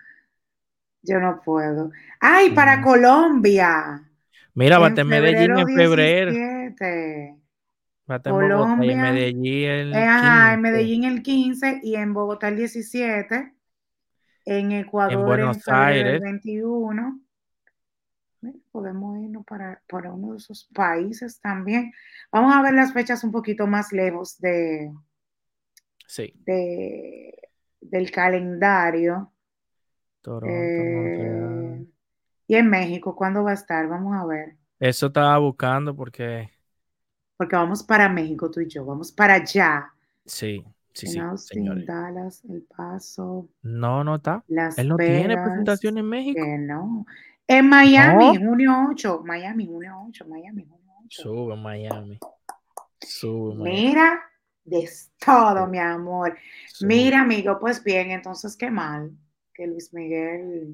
Yo no puedo. ¡Ay, para Mm. Colombia! Mira, va a En estar en Medellín febrero en febrero. diecisiete. Va a estar en Bogotá y en Colombia. Medellín Eh, el ajá, en quince. Medellín el quince y en Bogotá el diecisiete. En En Ecuador en Buenos febrero el Aires. veintiuno. Mira, podemos irnos para, para uno de esos países también. Vamos a ver las fechas un poquito más lejos de, Sí. de, del calendario. Toronto, Montreal. Eh, y en México, ¿cuándo va a estar? Vamos a ver. Eso estaba buscando porque Porque vamos para México, tú y yo. Vamos para allá. sí, sí, En sí, Austin, señores. Dallas, El Paso, No, no está. Las Él no tiene Vegas. presentación en México. Que no. En Miami, No. junio ocho. Miami, junio ocho. Miami, junio ocho. Sube Miami. Sube Miami. Mira, De todo, mi amor. Sí. Mira, amigo, pues bien, entonces qué mal que Luis Miguel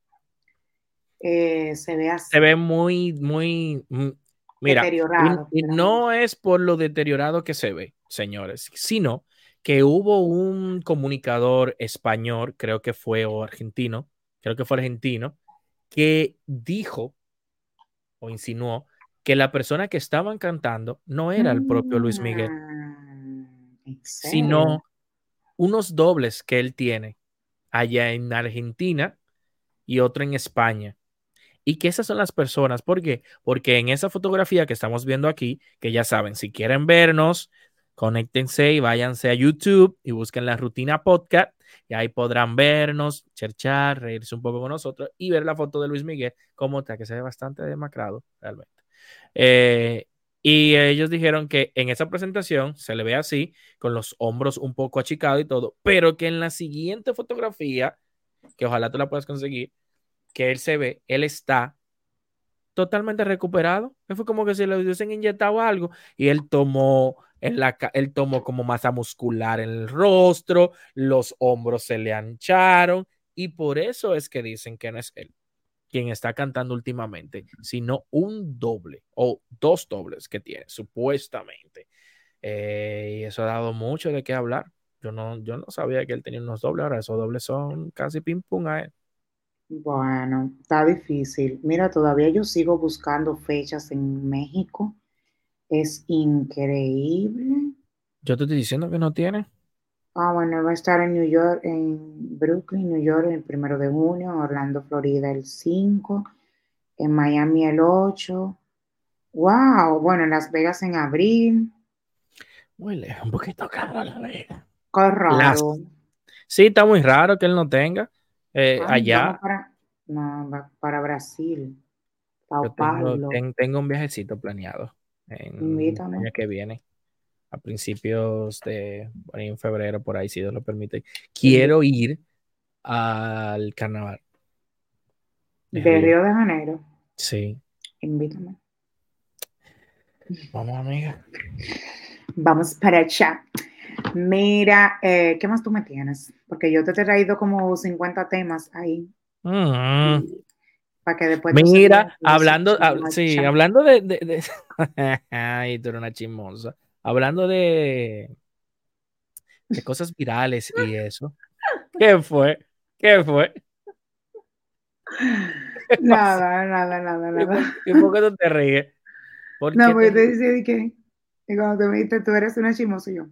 eh, se ve así. Se ve muy, muy, mm, mira, y, Deteriorado. y no es por lo deteriorado que se ve, señores, sino que hubo un comunicador español, creo que fue, o argentino, creo que fue argentino, que dijo o insinuó que la persona que estaban cantando no era el propio Luis Miguel, Mm, ¿en serio? sino unos dobles que él tiene allá en Argentina y otro en España. Y que esas son las personas, ¿por qué? Porque en esa fotografía que estamos viendo aquí, que ya saben, si quieren vernos, conéctense y váyanse a YouTube y busquen la rutina podcast y ahí podrán vernos, cherchar, reírse un poco con nosotros y ver la foto de Luis Miguel, como está, que se ve bastante demacrado realmente. Eh, y ellos dijeron que en esa presentación se le ve así, con los hombros un poco achicados y todo, pero que en la siguiente fotografía, que ojalá tú la puedas conseguir, que él se ve, él está totalmente recuperado. Él fue como que se le hubiesen inyectado algo y él tomó, en la, él tomó como masa muscular en el rostro, los hombros se le ancharon y por eso es que dicen que no es él quien está cantando últimamente, sino un doble o dos dobles que tiene, supuestamente. Eh, y eso ha dado mucho de qué hablar. Yo no, yo no sabía que él tenía unos dobles, ahora esos dobles son casi ping pong a él. Bueno, está difícil. Mira, todavía yo sigo buscando fechas en México. Es increíble. Yo te estoy diciendo que no tiene. Ah, bueno, va a estar en New York, en Brooklyn, New York, el primero de junio, en Orlando, Florida, el cinco, en Miami el ocho. Wow, bueno, en Las Vegas en abril. Muy lejos, un poquito caro la Vega. Qué Las... raro. Sí, está muy raro que él no tenga. Eh, Ay, vamos allá para, no, va para Brasil, yo Sao tengo, Paulo. ten- tengo un viajecito planeado en el Invítame. año que viene, a principios de, bueno, en febrero, por ahí, si Dios lo permite. Quiero Invítame. ir al carnaval de De Río. Río de Janeiro. Sí, Invítame. vamos, amiga. Vamos para allá. Mira, eh, ¿qué más tú me tienes? Porque yo te he traído como cincuenta temas ahí Mm. y para que después entonces digas Mira, que yo soy hablando, hab- sí, chismosa. hablando de, de, de- Ay, tú eres una chismosa. Hablando de, de cosas virales y eso. ¿Qué fue? ¿Qué fue? ¿Qué pasó? Nada, nada, nada, ¿Y por, nada. y por qué tú te ríes? ¿Por No, qué te porque te ríes? decía de que, y cuando te me dijiste, tú eres una chismosa y yo.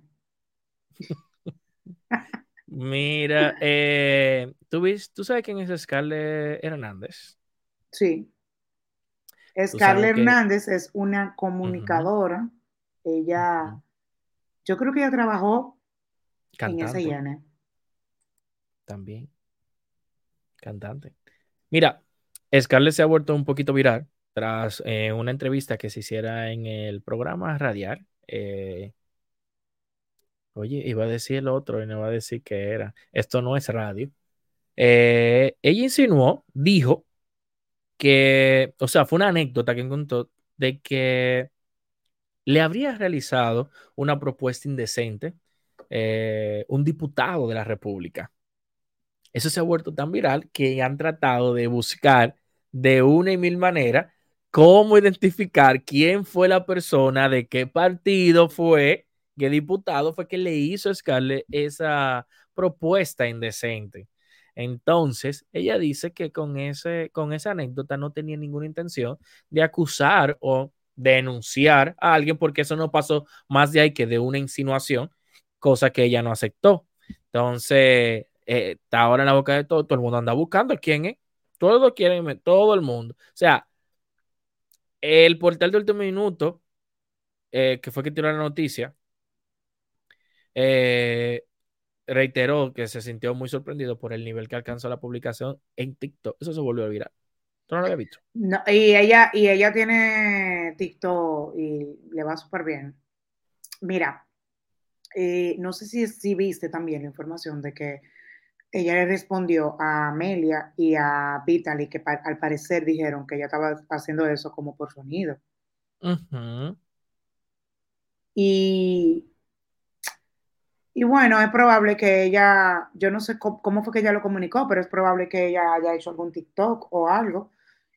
Mira, eh, ¿tú, vis- ¿tú sabes quién es Scarlett Hernández? Sí. Tú Scarlett sabes que Hernández es una ujú, comunicadora. Ella, ujú, yo creo que ella trabajó en ese cantante S N. también, cantante. Mira, Scarlett se ha vuelto un poquito viral tras eh, una entrevista que se hiciera en el programa Radial. Eh, oye, iba a decir el otro y no iba a decir qué era. Esto no es radio. Eh, ella insinuó, dijo que, o sea, fue una anécdota que contó de que le habría realizado una propuesta indecente eh, un diputado de la República. Eso se ha vuelto tan viral que han tratado de buscar de una y mil maneras cómo identificar quién fue la persona, de qué partido fue, qué diputado fue que le hizo a Scarlett esa propuesta indecente. Entonces, ella dice que con, ese, con esa anécdota no tenía ninguna intención de acusar o denunciar a alguien porque eso no pasó más de ahí que de una insinuación, cosa que ella no aceptó. Entonces, eh, está ahora en la boca de todo, todo el mundo anda buscando quién es. Todos quieren, todo el mundo. O sea, el portal de último minuto, eh, que fue que tiró la noticia, eh, reiteró que se sintió muy sorprendido por el nivel que alcanzó la publicación en TikTok. Eso se volvió a viral. ¿Tú no lo habías visto? No, y ella, y ella tiene TikTok y le va súper bien. Mira, eh, no sé si, si viste también la información de que ella le respondió a Amelia y a Vitaly que pa- al parecer dijeron que ella estaba haciendo eso como por sonido. Ujú. Y Y bueno, es probable que ella, yo no sé cómo, cómo fue que ella lo comunicó, pero es probable que ella haya hecho algún TikTok o algo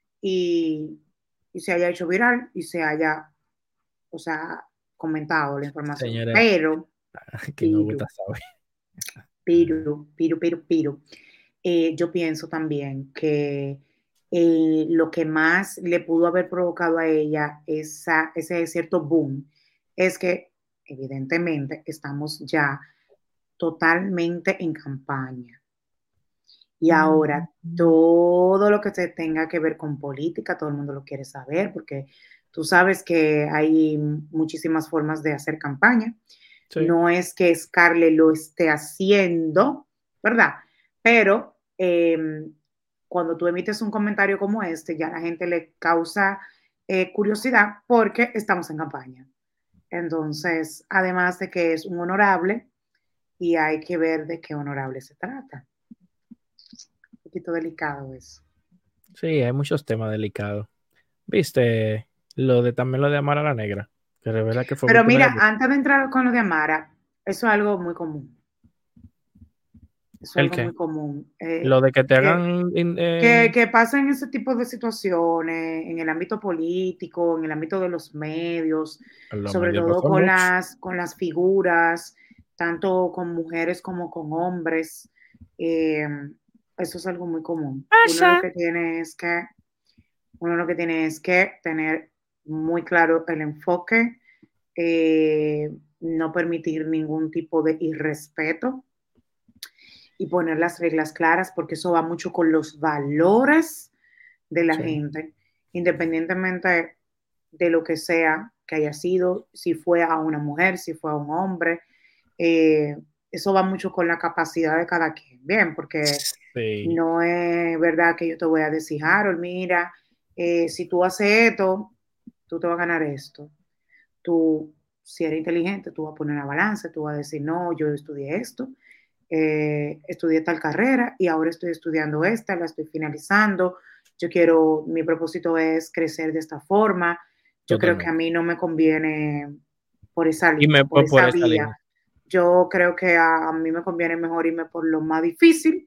y, y se haya hecho viral y se haya, o sea, comentado la información. Señores, Pero, que me pero, gusta saber. pero, pero, pero, pero, eh, yo pienso también que eh, lo que más le pudo haber provocado a ella esa, ese cierto boom es que evidentemente estamos ya totalmente en campaña. Y ahora todo lo que se tenga que ver con política, todo el mundo lo quiere saber, porque tú sabes que hay muchísimas formas de hacer campaña. Sí. No es que Scarlett lo esté haciendo, ¿verdad? Pero eh, cuando tú emites un comentario como este, ya a la gente le causa eh, curiosidad porque estamos en campaña. Entonces, además de que es un honorable, y hay que ver de qué honorable se trata. Un poquito delicado eso. Sí, hay muchos temas delicados. ¿Viste lo de también lo de Amar a la Negra? Que revela que fue Pero víctima de mira, abuso. antes de entrar con lo de Amara, eso es algo muy común. Eso es ¿El algo qué? muy común. Lo Eh, de que te que, hagan in- que, en que pasen ese tipo de situaciones en el ámbito político, en el ámbito de los medios, en los sobre medios todo pasan con mucho. las, con las figuras, tanto con mujeres como con hombres. Eh, eso es algo muy común. Uno lo Pasa. que tiene es que Uno lo que tiene es que tener muy claro el enfoque, eh, no permitir ningún tipo de irrespeto y poner las reglas claras porque eso va mucho con los valores de la Sí, gente, independientemente de lo que sea que haya sido, si fue a una mujer, si fue a un hombre. eh, Eso va mucho con la capacidad de cada quien, bien, porque sí, no es verdad que yo te voy a decir, Harold, mira, eh, si tú haces esto, tú te vas a ganar esto. Tú, si eres inteligente, tú vas a poner una balanza, tú vas a decir, no, yo estudié esto, eh, estudié tal carrera y ahora estoy estudiando esta, la estoy finalizando. Yo quiero, mi propósito es crecer de esta forma. Yo creo que a totalmente. mí no me conviene por esa Y me línea, por fue por esa esa vía. línea. Yo creo que a, a mí me conviene mejor irme por lo más difícil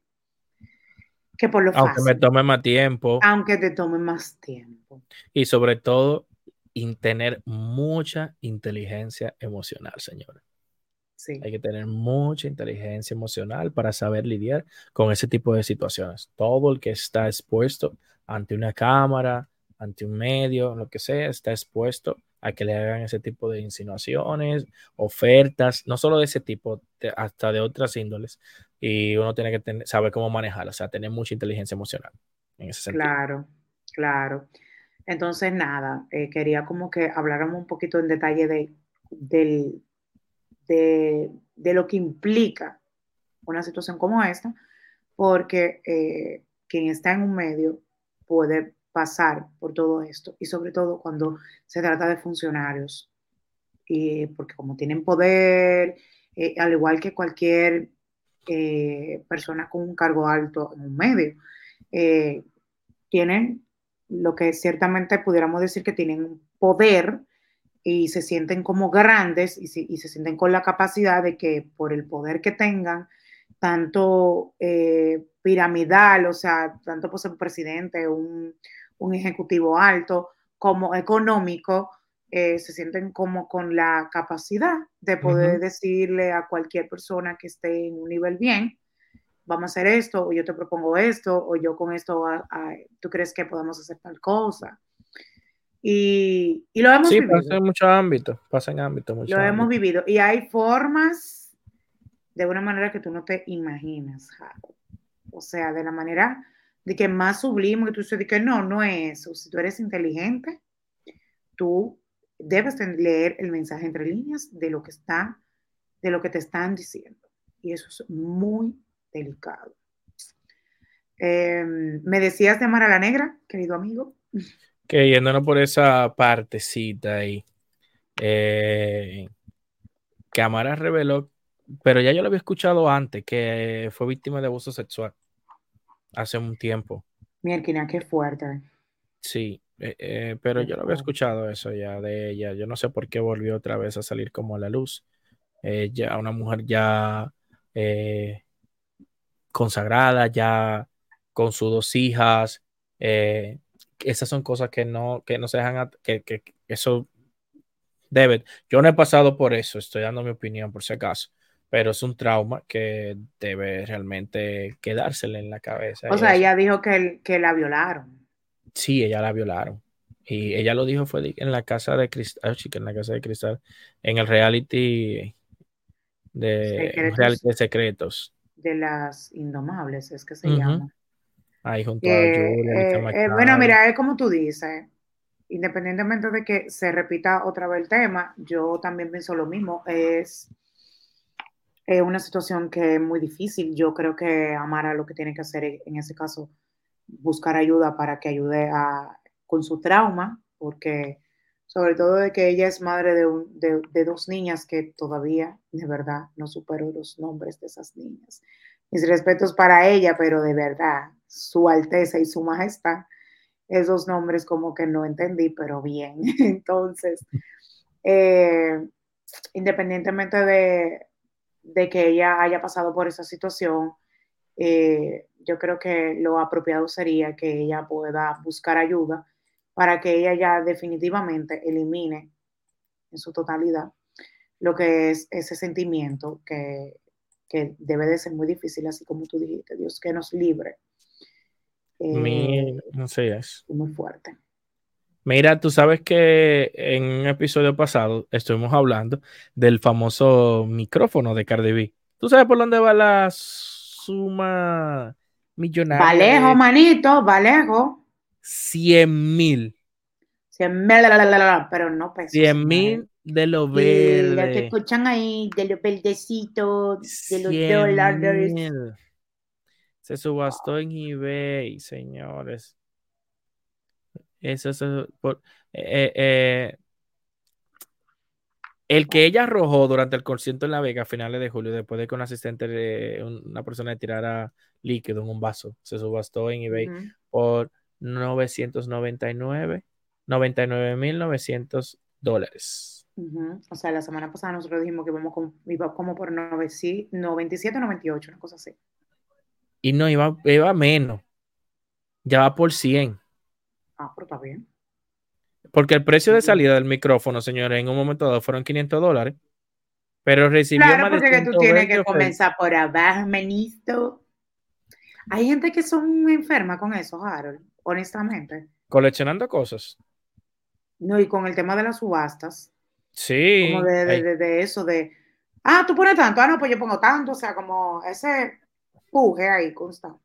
que por lo Aunque me fácil, tome más tiempo aunque te tome más tiempo. y sobre todo in- tener mucha inteligencia emocional, señora. Sí, Hay que tener mucha inteligencia emocional para saber lidiar con ese tipo de situaciones. Todo el que está expuesto ante una cámara, ante un medio, lo que sea, está expuesto a que le hagan ese tipo de insinuaciones, ofertas, no solo de ese tipo, de- hasta de otras índoles. Y uno tiene que tener- saber cómo manejarlo, o sea, tener mucha inteligencia emocional en ese sentido. claro, claro. Entonces, nada, eh, quería como que habláramos un poquito en detalle de, del, de, de lo que implica una situación como esta, porque eh, quien está en un medio puede pasar por todo esto y sobre todo cuando se trata de funcionarios, y porque como tienen poder, eh, al igual que cualquier eh, persona con un cargo alto en un medio, eh, tienen lo que ciertamente pudiéramos decir que tienen un poder y se sienten como grandes y se, y se sienten con la capacidad de que por el poder que tengan, tanto eh, piramidal, o sea, tanto por ser presidente, un, un ejecutivo alto, como económico, eh, se sienten como con la capacidad de poder Ujú. decirle a cualquier persona que esté en un nivel bien, vamos a hacer esto, o yo te propongo esto, o yo con esto, a, a, tú crees que podemos hacer tal cosa. Y, y lo hemos Sí, pasa vivido, en muchos ámbitos, pasa en ámbitos, lo muchos hemos ámbitos. vivido. Y hay formas de una manera que tú no te imaginas, Jaro. O sea, de la manera de que más sublime, que tú dices de que no, no es eso. Si tú eres inteligente, tú debes leer el mensaje entre líneas de lo que está, de lo que te están diciendo. Y eso es muy delicado. Eh, me decías de Amar a la Negra, querido amigo. Que yéndonos por esa partecita ahí, eh, que Amara reveló, pero ya yo lo había escuchado antes, que fue víctima de abuso sexual hace un tiempo. Mierkina, qué fuerte, Sí, eh, eh, pero qué yo lo había fuerte. escuchado eso ya de ella. Yo no sé por qué volvió otra vez a salir como a la luz. eh, ya una mujer ya eh, consagrada, ya con sus dos hijas. eh, Esas son cosas que no, que no se dejan, at- que, que que eso debe. Yo no he pasado por eso, estoy dando mi opinión por si acaso, pero es un trauma que debe realmente quedársele en la cabeza O y sea, eso. ella dijo que, el- que la violaron. Sí, ella la violaron. Y ella lo dijo fue de- en la casa de cristal, chica, en la casa de cristal, en el reality de, un Secretos reality de secretos. de las Indomables, es que se Ujú. llama. Ahí junto a Eh, Julia, Alicia eh, eh, bueno, Machado. mira, es como tú dices, independientemente de que se repita otra vez el tema, yo también pienso lo mismo. Es eh, una situación que es muy difícil. Yo creo que Amara lo que tiene que hacer es, en ese caso, buscar ayuda para que ayude a, con su trauma, porque sobre todo de que ella es madre de, un- de, de dos niñas que todavía, de verdad, no supero los nombres de esas niñas. Mis respetos para ella, pero de verdad, su Alteza y su Majestad, esos nombres como que no entendí, pero bien. Entonces, eh, independientemente de, de que ella haya pasado por esa situación, eh, yo creo que lo apropiado sería que ella pueda buscar ayuda para que ella ya definitivamente elimine en su totalidad lo que es ese sentimiento que, que debe de ser muy difícil, así como tú dijiste, Dios que nos libre, Mira, eh, no sé es. muy fuerte. Mira, tú sabes que en un episodio pasado estuvimos hablando del famoso micrófono de Cardi B. ¿Tú sabes por dónde va la suma millonaria Valejo, de manito, Valejo, cien mil? cien mil, pero no pesos, cien señores. mil de lo De lo que verde. escuchan ahí, de los verdecitos, de los cien dólares. mil. Se subastó en eBay, señores. Eso es por, eh, eh, el que ella arrojó durante el concierto en La Vega a finales de julio, después de que un asistente, de una persona le tirara líquido en un vaso, se subastó en eBay Ujú, por novecientos noventa y nueve, noventa y nueve mil novecientos dólares. ujú. O sea, la semana pasada nosotros dijimos que íbamos con, iba como por noventa noventa y siete, noventa y ocho, una cosa así. Y no iba, iba menos, ya va por cien. Ah, pero está bien. Porque el precio Está de bien. salida del micrófono, señores, en un momento dado fueron quinientos dólares, pero recibió Claro, más de porque que tú ciento tienes veinte que ofertas. comenzar por abajo, manito. Hay gente que son enferma con eso, Harold, honestamente. Coleccionando cosas. No, y con el tema de las subastas, como Sí, de, de, hay. de, de eso, de, ah, tú pones tanto, ah, no, pues yo pongo tanto, o sea, como ese puje ahí constante.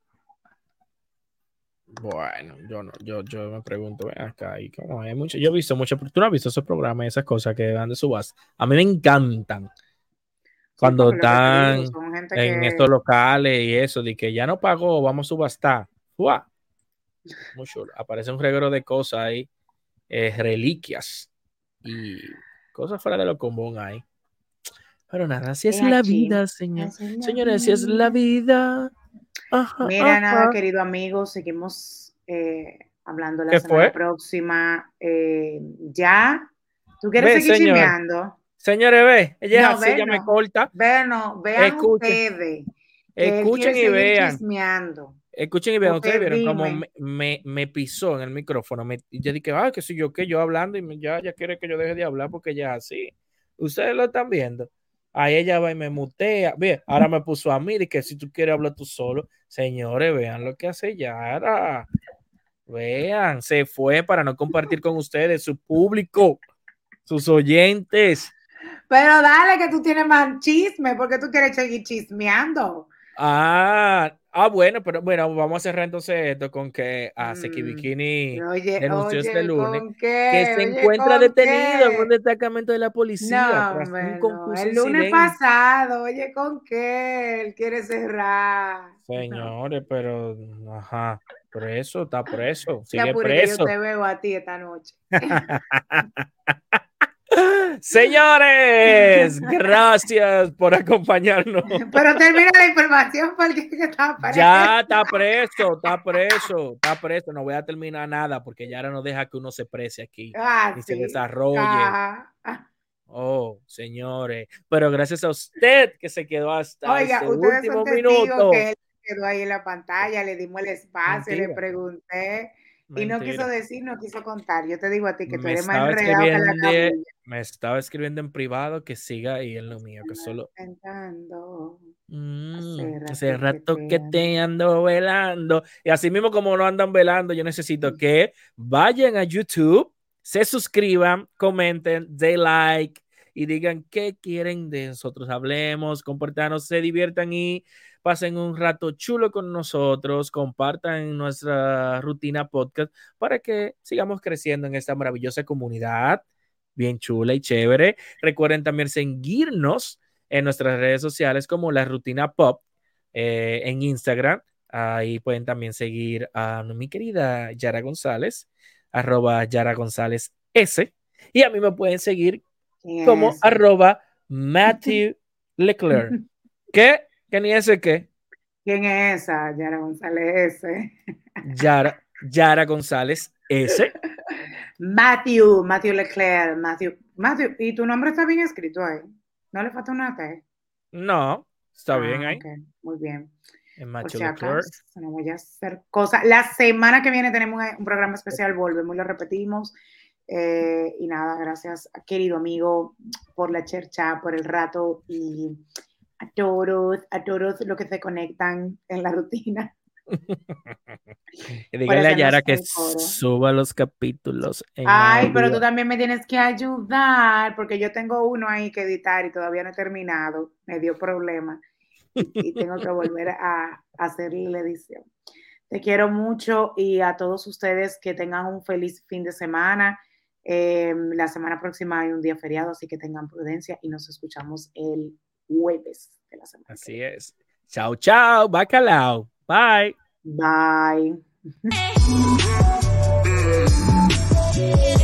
Bueno, yo no, yo, yo me pregunto, ven acá, y como hay mucho, yo he visto mucho, tú no has visto esos programas y esas cosas que dan de subas. A mí me encantan Sí, cuando porque lo que te digo, están son gente en que, estos locales y eso, de que ya no pagó, vamos a subastar. ¡Fua! Mucho, aparece un reguero de cosas ahí, eh, reliquias y cosas fuera de lo común ahí. Pero nada, así es es la aquí, vida, señor. así es la Señores, así es la vida. vida. Ajá, Mira, nada, ajá. querido amigo, seguimos eh, hablando la ¿Qué semana fue? próxima. Eh, ya, ¿tú quieres Ve, seguir señor. chismeando? Señores, ve, ella es No, así, ve, ella me no, corta. ve, no, vean Escuchen, ustedes que él quiere escuchen y seguir vean. chismeando. Escuchen y vean. Ustedes Porque vieron cómo dime, me, me, me pisó en el micrófono. Me, y yo dije, ah, que soy yo, que yo hablando y me- ya, ya quiere que yo deje de hablar porque ya así. Ustedes lo están viendo. Ahí ella va y me mutea. Bien, ahora me puso a mí y que si tú quieres hablar tú solo. Señores, vean lo que hace Yara. Vean, se fue para no compartir con ustedes, su público, sus oyentes. pero dale que tú tienes más chisme, porque tú quieres seguir chismeando. Ah, ah, bueno, pero bueno, vamos a cerrar entonces esto con que a Seki Mm, Bikini oye, denunció este oye, lunes ¿con que qué? se Oye, encuentra ¿con detenido en un qué? destacamento de la policía No, tras un hombre, no. confuso El lunes incidente. pasado, oye, ¿con qué? Él quiere cerrar. No. Señores, pero, ajá, preso, está preso, Se sigue apure que yo preso. te veo a ti esta noche. Señores, gracias por acompañarnos. Pero termina la información porque que está preso. Ya está preso, está preso, está preso. No voy a terminar nada porque ya no deja que uno se prese aquí, Ah, ni se sí. desarrolle. Ajá. Oh, señores, pero gracias a usted que se quedó hasta Oiga, ese ustedes son último testigos minuto. que él quedó ahí en la pantalla, le dimos el espacio, Mentira. le pregunté y no quiso Mentira. decir, no quiso contar. Yo te digo a ti que tú Me eres más estaba enredado que la escribiendo, cabulla. me estaba escribiendo en privado que siga ahí en lo mío, que solo Intentando. mm, Hace hace rato rato que que te te ando velando. Y así mismo como no andan velando, yo necesito que vayan a YouTube, se suscriban, comenten, den like y digan qué quieren de nosotros. Hablemos, comportarnos, se diviertan y pasen un rato chulo con nosotros, compartan nuestra rutina podcast para que sigamos creciendo en esta maravillosa comunidad, bien chula y chévere. Recuerden también seguirnos en nuestras redes sociales como La Rutina Pop, eh, en Instagram. Ahí pueden también seguir a mi querida Yara González, arroba Yara González S. Y a mí me pueden seguir como arroba Matthew Leclerc. ¿Qué? ¿Qué ni ese qué? ¿Quién es esa? Yara González S. Yara, Yara González S. Matthew, Matthew Leclerc, Matthew, Matthew, ¿y tu nombre está bien escrito ahí? ¿No le falta una T? No, está ah, bien ahí. Okay, muy bien. En Por Matthew si Leclerc. acaso, no voy a hacer cosas. La semana que viene tenemos un programa especial, volvemos y lo repetimos. Eh, y nada, gracias, querido amigo, por la chercha, por el rato y a todos, a todos los que se conectan en la rutina. Y dígale a Yara que suba los capítulos. En Ay, audio. pero tú también me tienes que ayudar, porque yo tengo uno ahí que editar y todavía no he terminado. Me dio problema y, y tengo que volver a, a hacerle la edición. Te quiero mucho y a todos ustedes que tengan un feliz fin de semana. Eh, la semana próxima hay un día feriado, así que tengan prudencia y nos escuchamos el jueves de la semana. Así es. Chao, chao, bacalao. Bye. Bye.